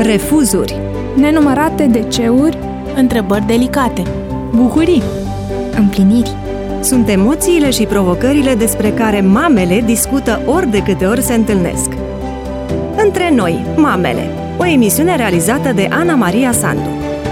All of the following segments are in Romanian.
refuzuri, nenumărate DC-uri, întrebări delicate, bucurii, împliniri. Sunt emoțiile și provocările despre care mamele discută ori de câte ori se întâlnesc. Între noi, mamele, o emisiune realizată de Ana Maria Sandu.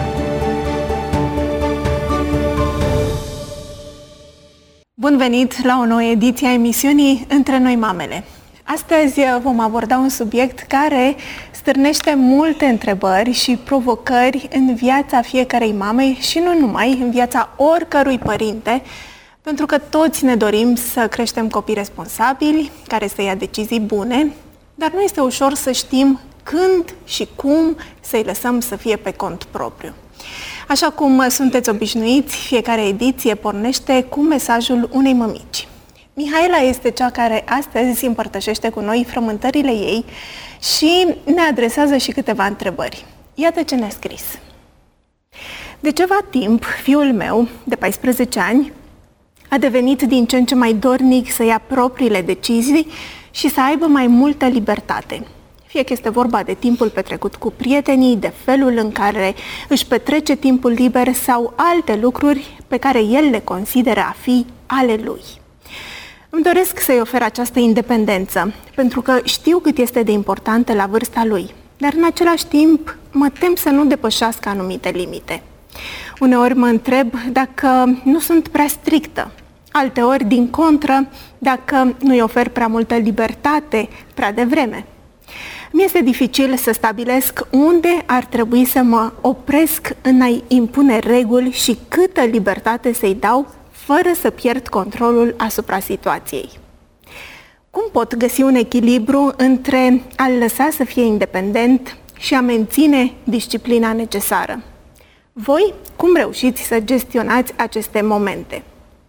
Bun venit la o nouă ediție a emisiunii Între noi, mamele. Astăzi vom aborda un subiect care stârnește multe întrebări și provocări în viața fiecarei mame și nu numai, în viața oricărui părinte, pentru că toți ne dorim să creștem copii responsabili, care să ia decizii bune, dar nu este ușor să știm când și cum să-i lăsăm să fie pe cont propriu. Așa cum sunteți obișnuiți, fiecare ediție pornește cu mesajul unei mămici. Mihaela este cea care astăzi împărtășește cu noi frământările ei și ne adresează și câteva întrebări. Iată ce ne-a scris. De ceva timp, fiul meu, de 14 ani, a devenit din ce în ce mai dornic să ia propriile decizii și să aibă mai multă libertate. Fie că este vorba de timpul petrecut cu prietenii, de felul în care își petrece timpul liber sau alte lucruri pe care el le consideră a fi ale lui. Îmi doresc să-i ofer această independență, pentru că știu cât este de importantă la vârsta lui, dar în același timp mă tem să nu depășească anumite limite. Uneori mă întreb dacă nu sunt prea strictă, alteori, din contră, dacă nu-i ofer prea multă libertate prea devreme. Mi-este dificil să stabilesc unde ar trebui să mă opresc în a-i impune reguli și câtă libertate să-i dau fără să pierd controlul asupra situației. Cum pot găsi un echilibru între a-l lăsa să fie independent și a menține disciplina necesară? Voi, cum reușiți să gestionați aceste momente?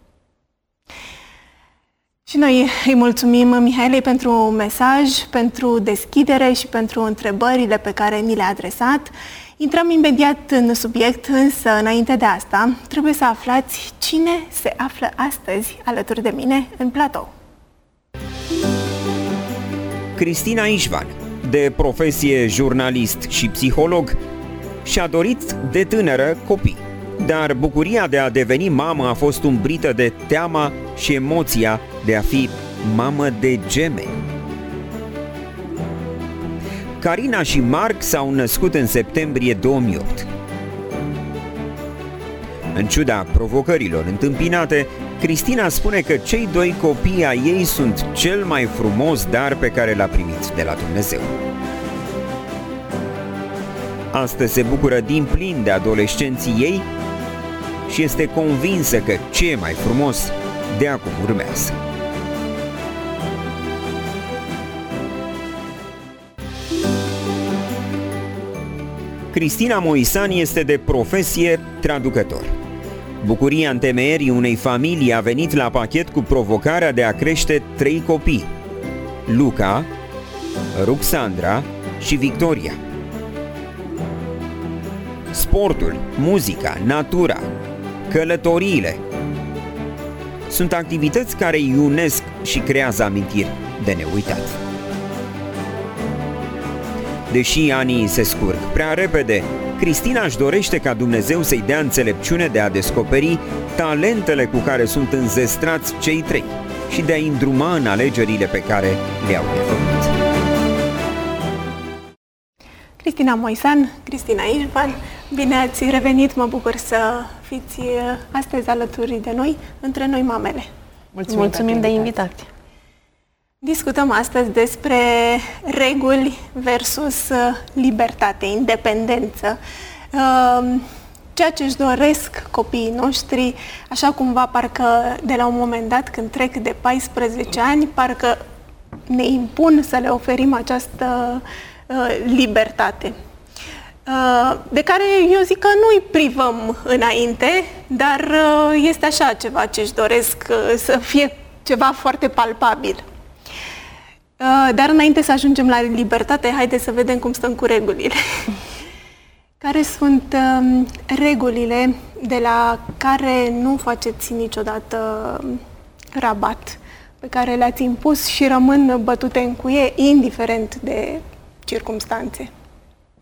Și noi îi mulțumim Mihaelei pentru mesaj, pentru deschidere și pentru întrebările pe care ni le-a adresat. Intrăm imediat în subiect, însă înainte de asta trebuie să aflați cine se află astăzi alături de mine în platou. Cristina Ișvan, de profesie jurnalist și psiholog, și-a dorit de tânără copii, dar bucuria de a deveni mamă a fost umbrită de teama și emoția de a fi mamă de gemeni. Carina și Marc s-au născut în septembrie 2008. În ciuda provocărilor întâmpinate, Cristina spune că cei doi copii ai ei sunt cel mai frumos dar pe care l-a primit de la Dumnezeu. Astăzi se bucură din plin de adolescenții ei și este convinsă că ce e mai frumos de acum urmează. Cristina Moisan este de profesie traducător. Bucuria întemeierii unei familii a venit la pachet cu provocarea de a crește 3 copii: Luca, Ruxandra și Victoria. Sportul, muzica, natura, călătoriile sunt activități care îi unesc și creează amintiri de neuitat. Deși anii se scurg prea repede, Cristina își dorește ca Dumnezeu să-i dea înțelepciune de a descoperi talentele cu care sunt înzestrați cei 3 și de a-i îndruma în alegerile pe care le-au de făcut. Cristina Moisan, Cristina Ișvan, bine ați revenit, mă bucur să fiți astăzi alături de noi, între noi mamele. Mulțumim de invitație. Discutăm astăzi despre reguli versus libertate, independență, ceea ce își doresc copiii noștri, așa cumva parcă de la un moment dat când trec de 14 ani, parcă ne impun să le oferim această libertate, de care eu zic că nu-i privăm înainte, dar este așa ceva ce își doresc să fie ceva foarte palpabil. Dar înainte să ajungem la libertate, haideți să vedem cum stăm cu regulile. Care sunt regulile de la care nu faceți niciodată rabat, pe care le-ați impus și rămân bătute în cuie, indiferent de circumstanțe?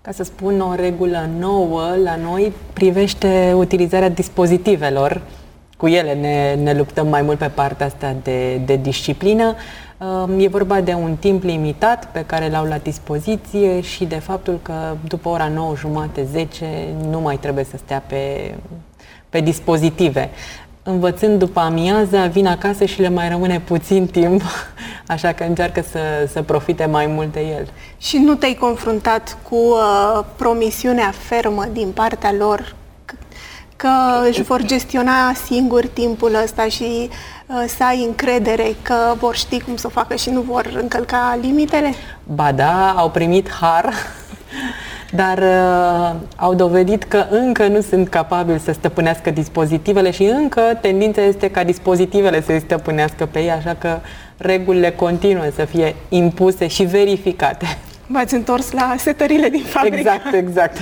Ca să spun, o regulă nouă la noi privește utilizarea dispozitivelor. Cu ele ne luptăm mai mult pe partea asta de disciplină. E vorba de un timp limitat pe care l-au la dispoziție și de faptul că după ora 9:30, 10 nu mai trebuie să stea pe dispozitive. Învățând după amiaza, vin acasă și le mai rămâne puțin timp, așa că încearcă să profite mai mult de el. Și nu te-ai confruntat cu promisiunea fermă din partea lor că își vor gestiona singur timpul ăsta și să ai încredere că vor ști cum să o facă și nu vor încălca limitele? Ba da, au primit har, dar au dovedit că încă nu sunt capabili să stăpânească dispozitivele și încă tendința este ca dispozitivele să-i stăpânească pe ei, așa că regulile continuă să fie impuse și verificate. V-ați întors la setările din fabrică. Exact.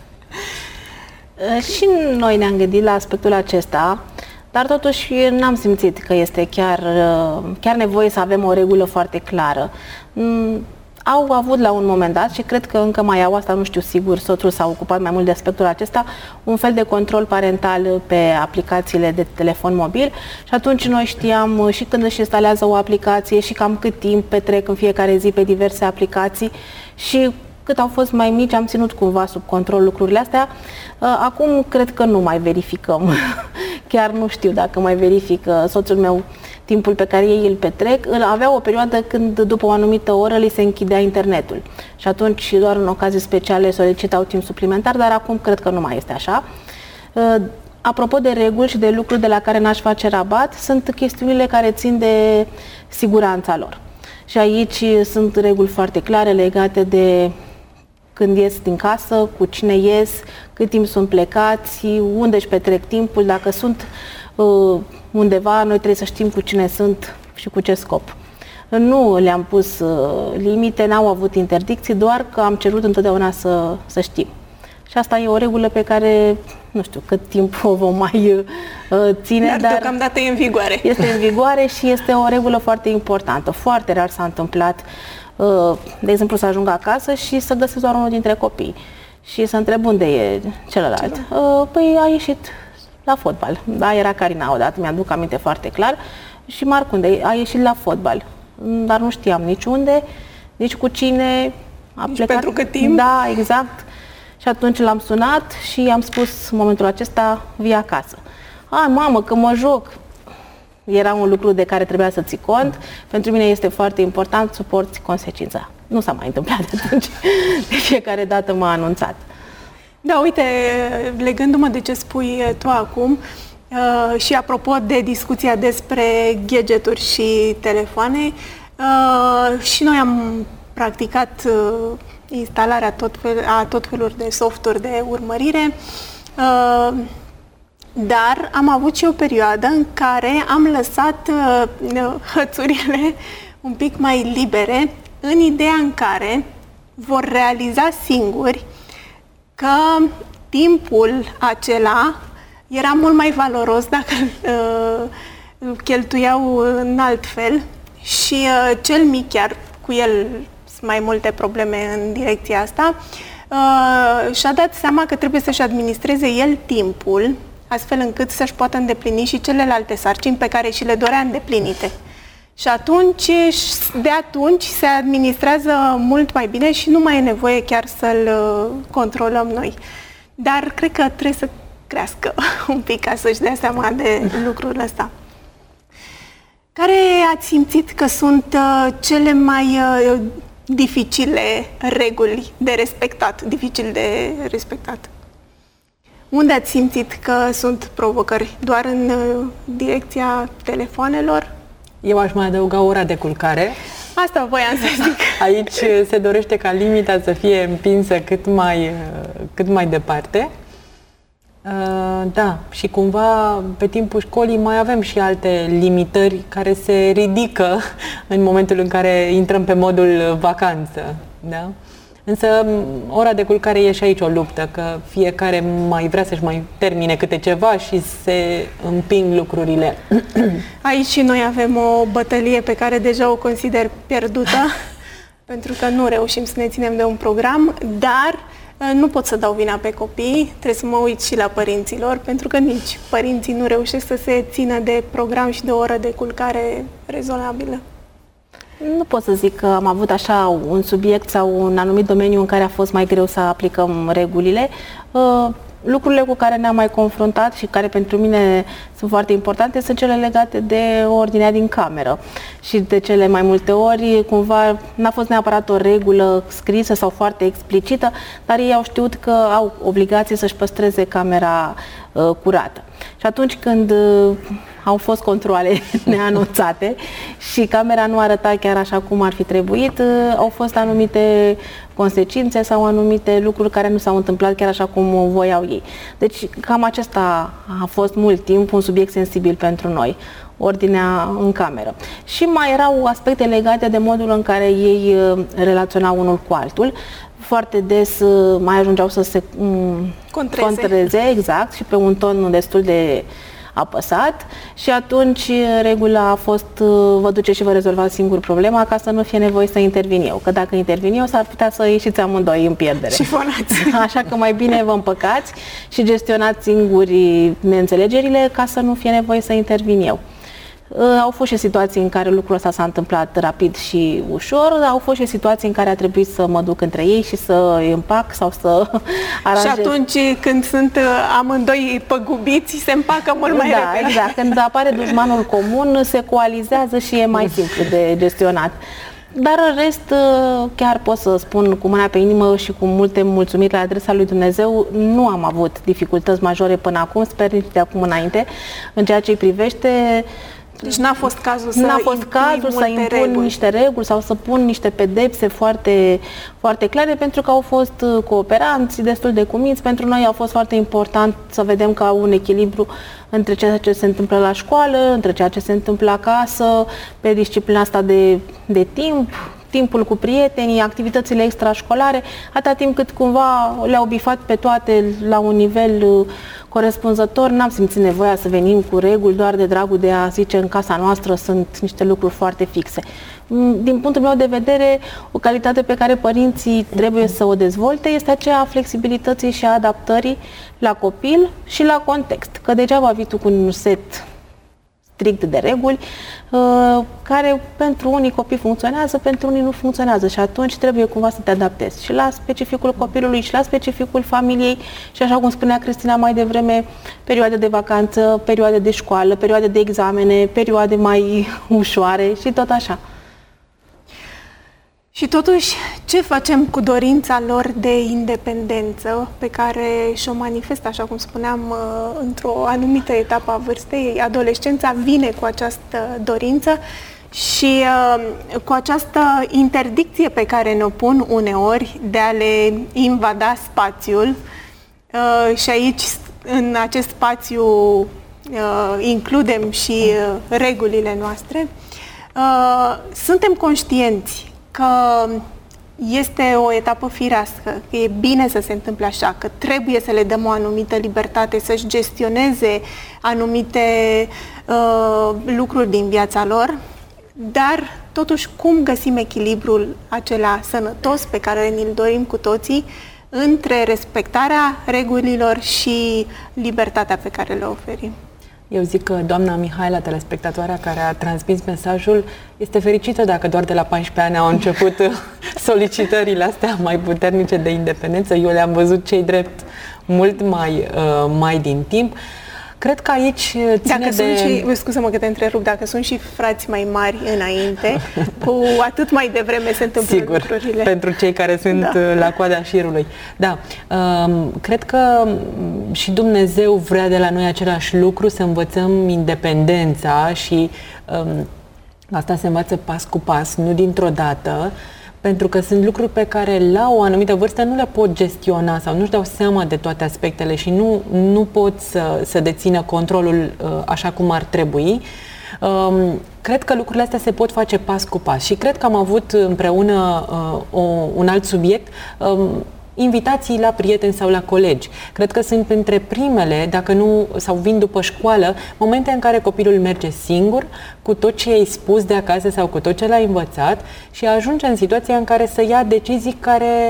Și noi ne-am gândit la aspectul acesta, dar totuși n-am simțit că este chiar nevoie să avem o regulă foarte clară. Au avut la un moment dat, și cred că încă mai au, asta nu știu sigur, soțul s-a ocupat mai mult de aspectul acesta, un fel de control parental pe aplicațiile de telefon mobil și atunci noi știam și când își instalează o aplicație și cam cât timp petrec în fiecare zi pe diverse aplicații și cât au fost mai mici, am ținut cumva sub control lucrurile astea. Acum cred că nu mai verificăm. Chiar nu știu dacă mai verific. Soțul meu timpul pe care ei îl petrec, avea o perioadă când după o anumită oră li se închidea internetul. Și atunci doar în ocazii speciale solicitau timp suplimentar, dar acum cred că nu mai este așa. Apropo de reguli și de lucruri de la care n-aș face rabat, sunt chestiunile care țin de siguranța lor. Și aici sunt reguli foarte clare legate de când ies din casă, cu cine ies, cât timp sunt plecați, unde își petrec timpul, dacă sunt undeva, noi trebuie să știm cu cine sunt și cu ce scop. Nu le-am pus limite, n-au avut interdicții, doar că am cerut întotdeauna să știm. Și asta e o regulă pe care nu știu cât timp o vom mai ține, dar deocamdată e în vigoare. Este în vigoare și este o regulă foarte importantă. Foarte rar s-a întâmplat, de exemplu, să ajung acasă și să găsesc doar unul dintre copii și să întreb unde e celălalt. Păi a ieșit la fotbal. Da, era Carina odată, mi-aduc aminte foarte clar. Și Marc unde? A ieșit la fotbal. Dar nu știam nici unde, nici cu cine. A plecat. Pentru cât timp? Da, exact. Și atunci l-am sunat și am spus în momentul acesta, vii acasă. Ai, mamă, că mă joc. Era un lucru de care trebuia să ții cont. Pentru mine este foarte important, suporți consecința. Nu s-a mai întâmplat de atunci. De fiecare dată m-a anunțat. Da, uite, legându-mă de ce spui tu acum și apropo de discuția despre gadgeturi și telefoane, și noi am practicat instalarea a tot felul de softuri de urmărire, dar am avut și o perioadă în care am lăsat hățurile un pic mai libere, în ideea în care vor realiza singuri că timpul acela era mult mai valoros dacă îl cheltuiau în alt fel și cel mic, chiar cu el sunt mai multe probleme în direcția asta, și-a dat seama că trebuie să-și administreze el timpul astfel încât să-și poată îndeplini și celelalte sarcini pe care și le dorea îndeplinite. Și de atunci se administrează mult mai bine și nu mai e nevoie chiar să-l controlăm noi. Dar cred că trebuie să crească un pic ca să-și dea seama de lucrul ăsta. Care ați simțit că sunt cele mai dificile reguli de respectat, dificil de respectat? Unde ați simțit că sunt provocări? Doar în direcția telefoanelor? Eu aș mai adăuga ora de culcare. Asta voiam să zic. Aici se dorește ca limita să fie împinsă cât mai departe. Da, și cumva pe timpul școlii mai avem și alte limitări care se ridică în momentul în care intrăm pe modul vacanță. Da? Însă ora de culcare e și aici o luptă, că fiecare mai vrea să-și mai termine câte ceva și se împing lucrurile. Aici și noi avem o bătălie pe care deja o consider pierdută, pentru că nu reușim să ne ținem de un program, dar Nu pot să dau vina pe copii, trebuie să mă uit și la părinților, pentru că nici părinții nu reușesc să se țină de program și de o oră de culcare rezonabilă. Nu pot să zic că am avut așa un subiect sau un anumit domeniu în care a fost mai greu să aplicăm regulile. Lucrurile cu care ne-am mai confruntat și care pentru mine sunt foarte importante sunt cele legate de ordinea din cameră. Și de cele mai multe ori, cumva, n-a fost neapărat o regulă scrisă sau foarte explicită, dar ei au știut că au obligație să-și păstreze camera curată. Și atunci când au fost controale neanunțate și camera nu arăta chiar așa cum ar fi trebuit, au fost anumite consecințe sau anumite lucruri care nu s-au întâmplat chiar așa cum voiau ei. Deci cam acesta a fost mult timp un subiect sensibil pentru noi, ordinea în cameră. Și mai erau aspecte legate de modul în care ei relaționau unul cu altul. Foarte des mai ajungeau să se contreze, exact, și pe un ton destul de apăsat și atunci regula a fost vă duceți și vă rezolvați singur problema ca să nu fie nevoie să intervin eu, că dacă intervin eu s-ar putea să ieșiți amândoi în pierdere. Și fonați. Așa că mai bine vă împăcați și gestionați singuri neînțelegerile ca să nu fie nevoie să intervin eu. Au fost și situații în care lucrul ăsta s-a întâmplat rapid și ușor, dar au fost și situații în care a trebuit să mă duc între ei și să îi împac sau să aranjez. Și atunci când sunt amândoi păgubiți, se împacă mult mai repede. Exact. Când apare dușmanul comun, se coalizează și e mai simplu de gestionat. Dar în rest, chiar pot să spun cu mâna pe inimă și cu multe mulțumiri la adresa lui Dumnezeu, nu am avut dificultăți majore până acum, sper nici de acum înainte, în ceea ce îi privește. Deci n-a fost cazul să impun niște reguli sau să pun niște pedepse foarte, foarte clare, pentru că au fost cooperanți destul de cuminți. Pentru noi a fost foarte important să vedem că au un echilibru între ceea ce se întâmplă la școală, între ceea ce se întâmplă acasă, pe disciplina asta de timp, timpul cu prietenii, activitățile extrașcolare, atâta timp cât cumva le-au bifat pe toate la un nivel corespunzător, n-am simțit nevoia să venim cu reguli doar de dragul de a zice în casa noastră sunt niște lucruri foarte fixe. Din punctul meu de vedere, o calitate pe care părinții trebuie să o dezvolte este aceea a flexibilității și a adaptării la copil și la context. Că degeaba vii tu cu un set strict de reguli, care pentru unii copii funcționează, pentru unii nu funcționează și atunci trebuie cumva să te adaptezi și la specificul copilului și la specificul familiei și așa cum spunea Cristina mai devreme, perioade de vacanță, perioade de școală, perioade de examene, perioade mai ușoare și tot așa. Și totuși, ce facem cu dorința lor de independență pe care și-o manifestă, așa cum spuneam, într-o anumită etapă a vârstei? Adolescența vine cu această dorință și cu această interdicție pe care ne-o pun uneori de a le invada spațiul. Și aici, în acest spațiu, includem și regulile noastre. Suntem conștienți că este o etapă firească, că e bine să se întâmple așa, că trebuie să le dăm o anumită libertate să-și gestioneze anumite lucruri din viața lor, dar totuși cum găsim echilibrul acela sănătos pe care ni-l dorim cu toții între respectarea regulilor și libertatea pe care le oferim? Eu zic că doamna Mihaela, telespectatoarea care a transmis mesajul, este fericită dacă doar de la 14 ani au început solicitările astea mai puternice de independență. Eu le-am văzut cei drept mult mai din timp. Cred că aici ține scuză-mă că te întrerup, dacă sunt și frați mai mari înainte, cu atât mai devreme se întâmplă lucrurile. Pentru cei care sunt la coada șirului. Da, cred că și Dumnezeu vrea de la noi același lucru, să învățăm independența și asta se învață pas cu pas, nu dintr-o dată, pentru că sunt lucruri pe care la o anumită vârstă nu le pot gestiona sau nu-și dau seama de toate aspectele și nu pot să dețină controlul așa cum ar trebui. Cred că lucrurile astea se pot face pas cu pas și cred că am avut împreună un alt subiect, invitații la prieteni sau la colegi. Cred că sunt printre primele, dacă nu, sau vin după școală, momente în care copilul merge singur, cu tot ce i-ai spus de acasă sau cu tot ce l-ai învățat și ajunge în situația în care să ia decizii care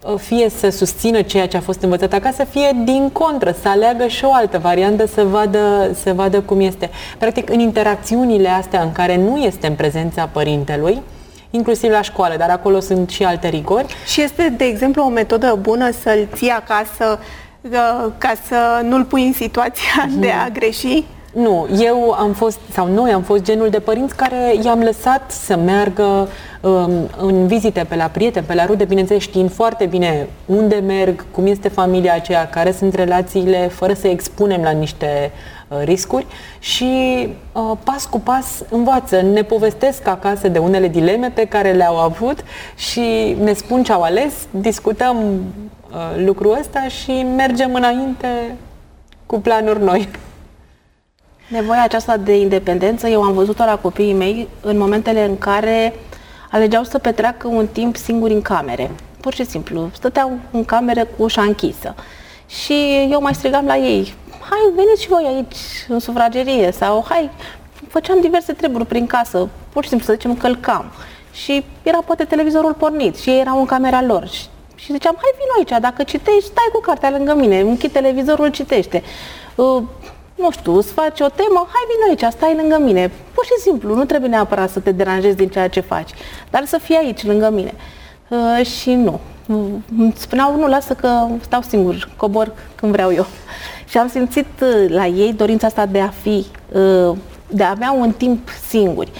fie să susțină ceea ce a fost învățat acasă, fie din contră, să aleagă și o altă variantă, să vadă cum este. Practic, în interacțiunile astea în care nu este în prezența părintelui, inclusiv la școală, dar acolo sunt și alte rigori. Și este, de exemplu, o metodă bună să-l ții acasă ca să nu-l pui în situația de a greși? Nu, noi am fost genul de părinți care i-am lăsat să meargă în vizite pe la prieteni, pe la rude, bineînțeles știind foarte bine unde merg, cum este familia aceea, care sunt relațiile, fără să expunem la niște riscuri și pas cu pas învață, ne povestesc acasă de unele dileme pe care le-au avut și ne spun ce au ales, discutăm lucrul ăsta și mergem înainte cu planuri noi. Nevoia aceasta de independență, eu am văzut-o la copiii mei în momentele în care alegeau să petreacă un timp singuri în camere. Pur și simplu, stăteau în cameră cu ușa închisă. Și eu mai strigam la ei, hai, veniți și voi aici în sufragerie sau hai, făceam diverse treburi prin casă, pur și simplu să zicem călcam. Și era poate televizorul pornit și ei erau în camera lor. Și ziceam, hai vino aici, dacă citești, stai cu cartea lângă mine, închid televizorul, citește. Nu știu, îți faci o temă, hai vino aici, stai lângă mine. Pur și simplu, nu trebuie neapărat să te deranjezi din ceea ce faci, dar să fii aici, lângă mine. Și nu. Îmi spuneau, nu, lasă că stau singur, cobor când vreau eu. Și am simțit la ei dorința asta de a fi, de a avea un timp singuri.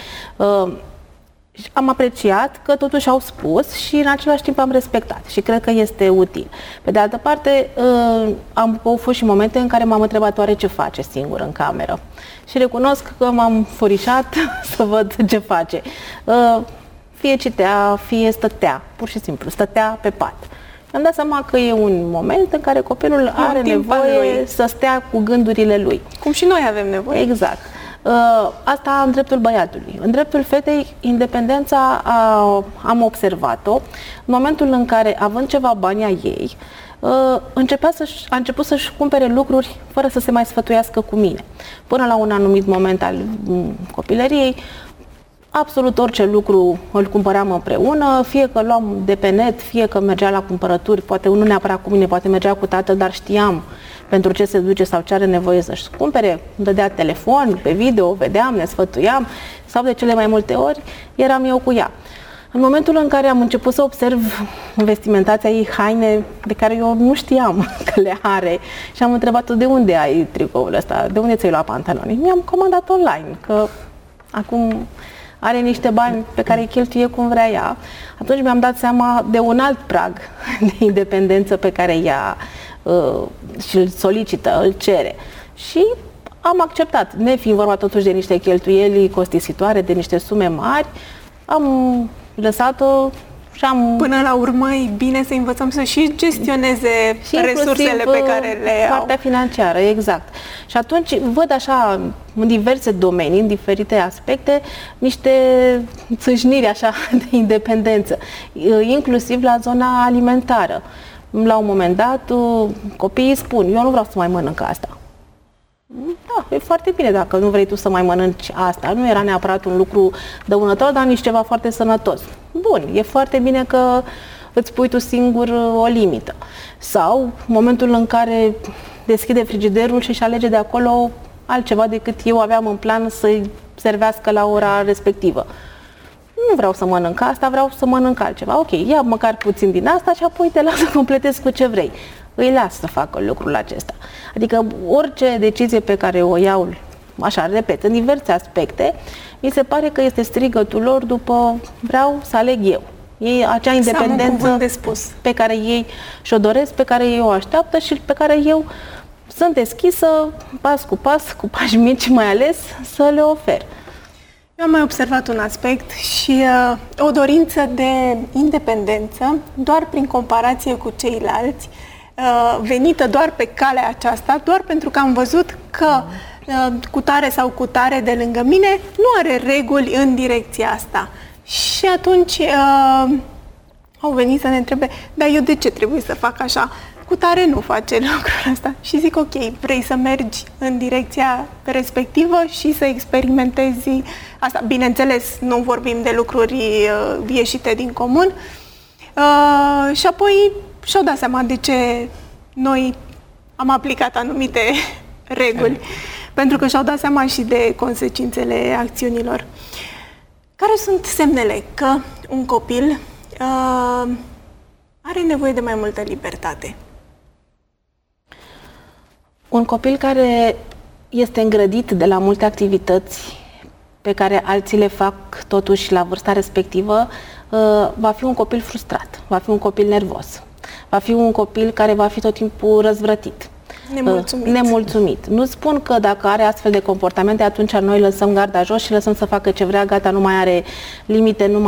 Am apreciat că totuși au spus și în același timp am respectat și cred că este util. Pe de altă parte, au fost și momente în care m-am întrebat oare ce face singur în cameră. Și recunosc că m-am furișat să văd ce face. Fie citea, fie stătea, pur și simplu, stătea pe pat. Mi-am dat seama că e un moment în care copilul are nevoie să stea cu gândurile lui. Cum și noi avem nevoie. Exact. Asta în dreptul băiatului. În dreptul fetei, independența am observat-o în momentul în care, având ceva bani ai ei, a început să-și cumpere lucruri fără să se mai sfătuiască cu mine. Până la un anumit moment al copilăriei, absolut orice lucru îl cumpăream împreună, fie că luam de pe net, fie că mergea la cumpărături, poate nu neapărat cu mine, poate mergea cu tatăl, dar știam pentru ce se duce sau ce are nevoie să-și cumpere, îmi dădea telefon, pe video, vedeam, ne sfătuiam, sau de cele mai multe ori eram eu cu ea. În momentul în care am început să observ vestimentația ei, haine de care eu nu știam că le are și am întrebat-o de unde ai tricoul ăsta, de unde ți-ai luat pantaloni? Mi-am comandat online, că acum are niște bani pe care îi cheltuie cum vrea ea. Atunci mi-am dat seama de un alt prag de independență pe care ea și îl solicită, îl cere. Și am acceptat, nefiind vorba totuși de niște cheltuieli costisitoare, de niște sume mari, am lăsat-o și am... Până la urmă e bine să învățăm să și gestioneze și resursele pe care le au. Partea financiară, exact. Și atunci văd așa, în diverse domenii, în diferite aspecte, niște țâșniri așa de independență, inclusiv la zona alimentară. La un moment dat, copiii spun, eu nu vreau să mai mănânc asta. Da, e foarte bine dacă nu vrei tu să mai mănânci asta. Nu era neapărat un lucru dăunător, dar nici ceva foarte sănătos. Bun, e foarte bine că îți pui tu singur o limită. Sau momentul în care deschide frigiderul și își alege de acolo altceva decât eu aveam în plan să-i servească la ora respectivă. Nu vreau să mănânc asta, vreau să mănânc altceva. Ok, ia măcar puțin din asta și apoi te las să completezi cu ce vrei. Îi las să facă lucrul acesta. Adică orice decizie pe care o iau, așa, repet, în diverse aspecte, mi se pare că este strigătul lor după vreau să aleg eu. Ei, acea independență pe care ei și-o doresc, pe care ei o așteaptă și pe care eu sunt deschisă, pas, cu pași mici mai ales, să le ofer. Eu am mai observat un aspect și o dorință de independență, doar prin comparație cu ceilalți, venită doar pe calea aceasta, doar pentru că am văzut că cutare sau cutare de lângă mine nu are reguli în direcția asta. Și atunci au venit să ne întrebe, dar eu de ce trebuie să fac așa? Cutare nu face lucrul ăsta. Și zic, ok, vrei să mergi în direcția respectivă și să experimentezi asta. Bineînțeles, nu vorbim de lucruri ieșite din comun. Și apoi și-au dat seama de ce noi am aplicat anumite reguli, pentru că și-au dat seama și de consecințele acțiunilor. Care sunt semnele că un copil are nevoie de mai multă libertate? Un copil care este îngrădit de la multe activități pe care alții le fac totuși la vârsta respectivă, va fi un copil frustrat, va fi un copil nervos, va fi un copil care va fi tot timpul răzvrătit. Nemulțumit. Nu spun că dacă are astfel de comportamente, atunci noi lăsăm garda jos și lăsăm să facă ce vrea, gata, nu mai are limite, nu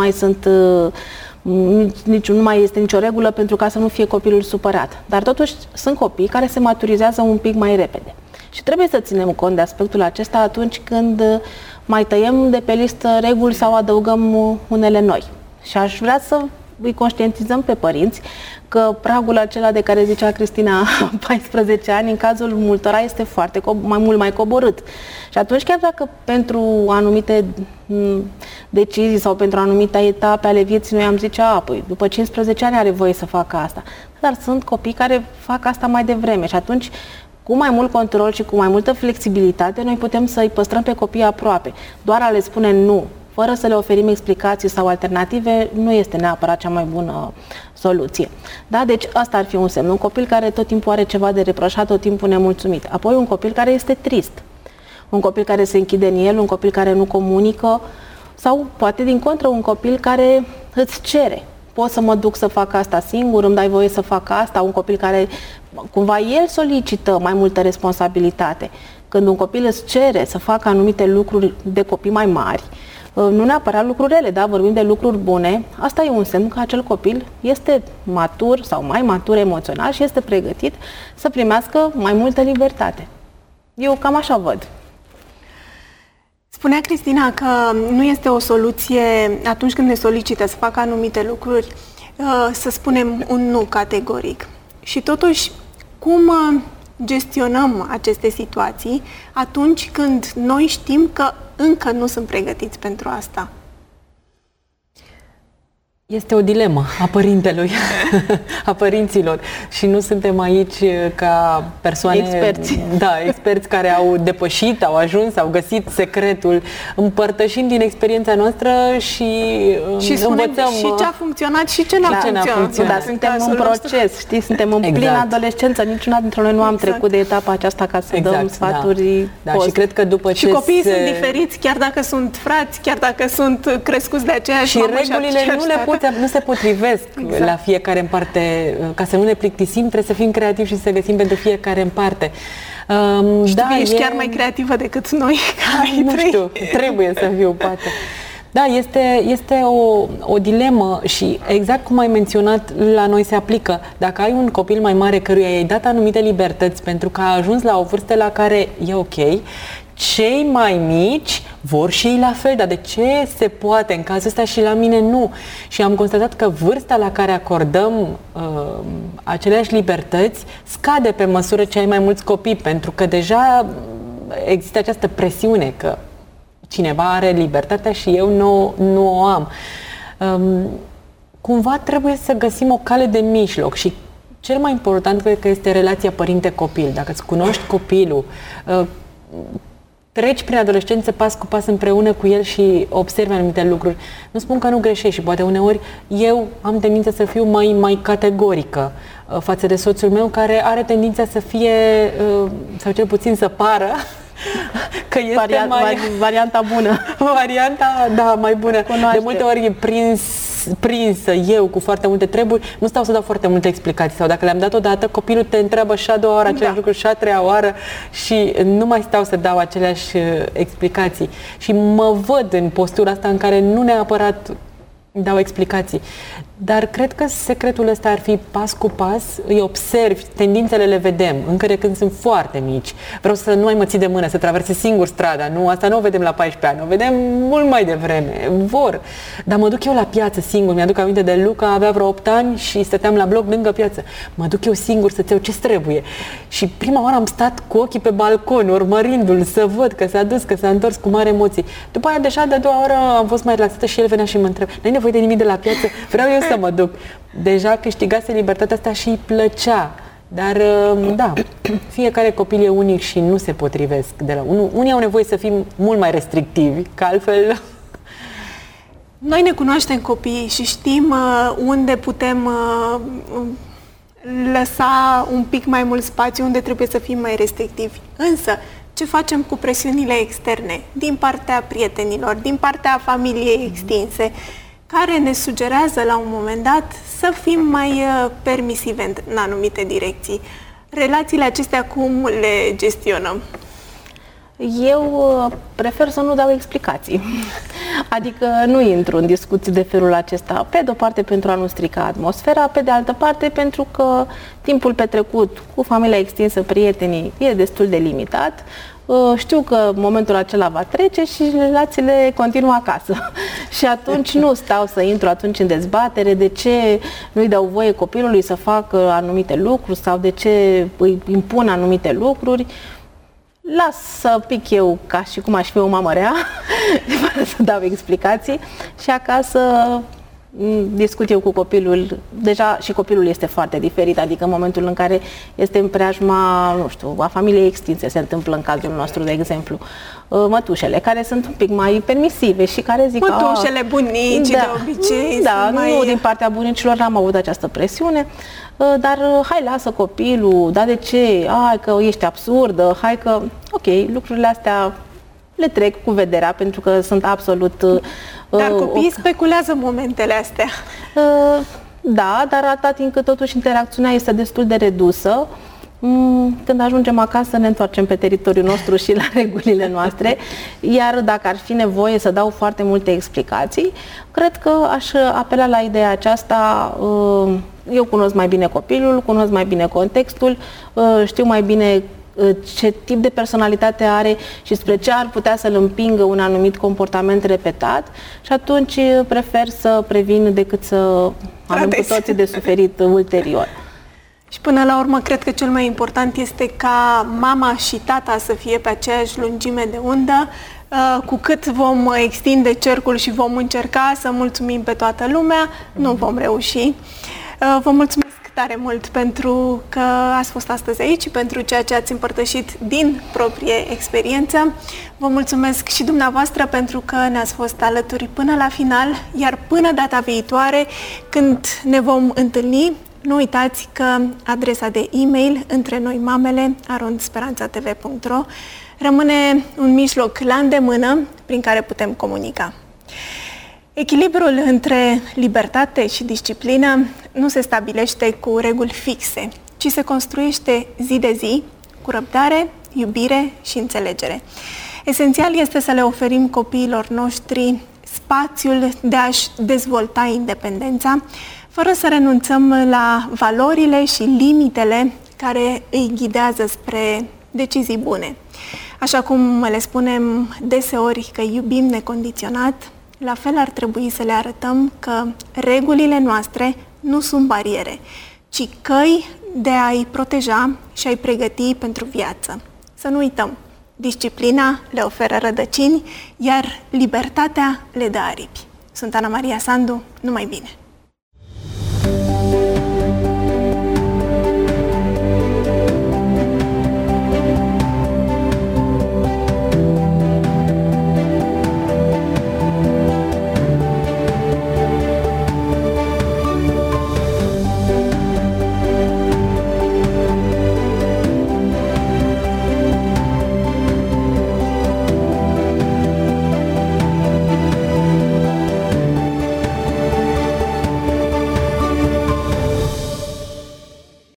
mai este nicio regulă pentru ca să nu fie copilul supărat. Dar totuși sunt copii care se maturizează un pic mai repede. Și trebuie să ținem cont de aspectul acesta atunci când mai tăiem de pe listă reguli sau adăugăm unele noi. Și aș vrea să îi conștientizăm pe părinți că pragul acela de care zicea Cristina, 14 ani, în cazul multora este mult mai coborât. Și atunci, chiar dacă pentru anumite decizii sau pentru anumite etape ale vieții noi am zice, păi după 15 ani are voie să facă asta. Dar sunt copii care fac asta mai devreme și atunci, cu mai mult control și cu mai multă flexibilitate, noi putem să îi păstrăm pe copii aproape. Doar a le spune nu, fără să le oferim explicații sau alternative, nu este neapărat cea mai bună soluție. Da? Deci asta ar fi un semn. Un copil care tot timpul are ceva de reproșat, tot timpul nemulțumit. Apoi un copil care este trist. Un copil care se închide în el, un copil care nu comunică sau poate din contră un copil care îți cere. Pot să mă duc să fac asta singur, îmi dai voie să fac asta. Un copil care cumva el solicită mai multă responsabilitate. Când un copil îți cere să facă anumite lucruri de copii mai mari, nu neapărat lucruri rele, da? Vorbim de lucruri bune, asta e un semn că acel copil este matur sau mai matur emoțional și este pregătit să primească mai multă libertate. Eu cam așa văd. Spunea Cristina că nu este o soluție atunci când ne solicită să facă anumite lucruri, să spunem un nu categoric. Și totuși, cum gestionăm aceste situații atunci când noi știm că încă nu sunt pregătiți pentru asta? Este o dilemă a părintelui, a părinților. Și nu suntem aici ca persoane... experți care au depășit, au ajuns, au găsit secretul. Împărtășim din experiența noastră și învățăm... și ce a funcționat și ce n-a funcționat. Da, suntem în proces, știi? Suntem în plină adolescență. Niciuna dintre noi nu am trecut de etapa aceasta ca să dăm sfaturi post. Și cred că după ce copiii sunt diferiți, chiar dacă sunt frați, chiar dacă sunt crescuți de aceeași mamă și regulile nu se potrivesc la fiecare în parte. Ca să nu ne plictisim, trebuie să fim creativi și să găsim pentru fiecare în parte. Și tu ești chiar mai creativă decât noi. Nu știu, trebuie să fiu, poate. Da, este o dilemă și exact cum ai menționat, la noi se aplică. Dacă ai un copil mai mare căruia i-ai dat anumite libertăți pentru că a ajuns la o vârstă la care e ok, cei mai mici vor și ei la fel, dar de ce se poate în cazul ăsta și la mine nu? Și am constatat că vârsta la care acordăm aceleași libertăți scade pe măsură ce ai mai mulți copii, pentru că deja există această presiune că cineva are libertatea și eu nu o am. Cumva trebuie să găsim o cale de mijloc și cel mai important cred că este relația părinte-copil. Dacă îți cunoști copilul, treci prin adolescență pas cu pas împreună cu el și observi anumite lucruri. Nu spun că nu greșești și poate uneori eu am tendința să fiu mai categorică față de soțul meu, care are tendința să fie, sau cel puțin să pară, că este varianta bună. Varianta, da, mai bună. De multe ori e prinsă eu cu foarte multe treburi, nu stau să dau foarte multe explicații sau dacă le-am dat odată, copilul te întreabă și a doua oară același lucru și a treia oară și nu mai stau să dau aceleași explicații. Și mă văd în postura asta în care nu neapărat dau explicații. Dar cred că secretul ăsta ar fi pas cu pas, îi observi, tendințele le vedem, încă de când sunt foarte mici. Vreau să nu mai mă ții de mână, să traversez singur strada, nu? Asta nu o vedem la 14 ani, o vedem mult mai devreme, vor. Dar mă duc eu la piață singur, mi-aduc aminte de Luca, avea vreo 8 ani și stăteam la bloc lângă piață. Mă duc eu singur să-ți iau ce trebuie. Și prima oară am stat cu ochii pe balcon, urmărindu-l, să văd că s-a dus, că s-a întors cu mare emoții. După aia, deja de a doua oră am fost mai relaxată și el venea și mă întreba: n-ai nevoie de nimic de la piață? Vreau eu să să mă duc. Deja câștigase libertatea asta și îi plăcea. Dar, da, fiecare copil e unic și nu se potrivesc de la unul. Unii au nevoie să fim mult mai restrictivi, că altfel... Noi ne cunoaștem copiii și știm unde putem lăsa un pic mai mult spațiu, unde trebuie să fim mai restrictivi. Însă, ce facem cu presiunile externe, din partea prietenilor, din partea familiei extinse, care ne sugerează la un moment dat să fim mai permisivi în anumite direcții? Relațiile acestea cum le gestionăm? Eu prefer să nu dau explicații. Adică nu intru în discuții de felul acesta, pe de o parte pentru a nu strica atmosfera, pe de altă parte pentru că timpul petrecut cu familia extinsă, prietenii, e destul de limitat. Știu că momentul acela va trece și relațiile continuă acasă. Și atunci nu stau să intru atunci în dezbatere de ce nu-i dau voie copilului să facă anumite lucruri sau de ce îi impun anumite lucruri. Las să pic eu ca și cum aș fi o mamă rea, fără să dau explicații, și acasă discut eu cu copilul. Deja și copilul este foarte diferit, adică în momentul în care este în preajma, nu știu, a familiei extinse, se întâmplă în cazul nostru, de exemplu, mătușele, care sunt un pic mai permisive și care zic... Mătușele, bunicii, da, de obicei, da, sunt mai... nu, din partea bunicilor n-am avut această presiune, dar hai, lasă copilul, da, de ce? Hai că ești absurdă, hai că... Ok, lucrurile astea le trec cu vederea, pentru că sunt absolut... Dar copiii speculează momentele astea. Da, dar atâta timp cât totuși interacțiunea este destul de redusă, când ajungem acasă ne întoarcem pe teritoriul nostru și la regulile noastre, iar dacă ar fi nevoie să dau foarte multe explicații, cred că aș apela la ideea aceasta. Eu cunosc mai bine copilul, cunosc mai bine contextul, știu mai bine ce tip de personalitate are și spre ce ar putea să-l împingă un anumit comportament repetat, și atunci prefer să previn decât să avem cu toții de suferit ulterior. Și până la urmă, cred că cel mai important este ca mama și tata să fie pe aceeași lungime de undă. Cu cât vom extinde cercul și vom încerca să mulțumim pe toată lumea, nu vom reuși. Vă mulțumesc tare mult pentru că ați fost astăzi aici și pentru ceea ce ați împărtășit din proprie experiență. Vă mulțumesc și dumneavoastră pentru că ne-ați fost alături până la final, iar până data viitoare, când ne vom întâlni, nu uitați că adresa de e-mail întrenoimamele@speranțatv.ro rămâne un mijloc la îndemână prin care putem comunica. Echilibrul între libertate și disciplină nu se stabilește cu reguli fixe, ci se construiește zi de zi, cu răbdare, iubire și înțelegere. Esențial este să le oferim copiilor noștri spațiul de a-și dezvolta independența, fără să renunțăm la valorile și limitele care îi ghidează spre decizii bune. Așa cum le spunem deseori că iubim necondiționat, la fel ar trebui să le arătăm că regulile noastre nu sunt bariere, ci căi de a-i proteja și a-i pregăti pentru viață. Să nu uităm, disciplina le oferă rădăcini, iar libertatea le dă aripi. Sunt Ana Maria Sandu, numai bine!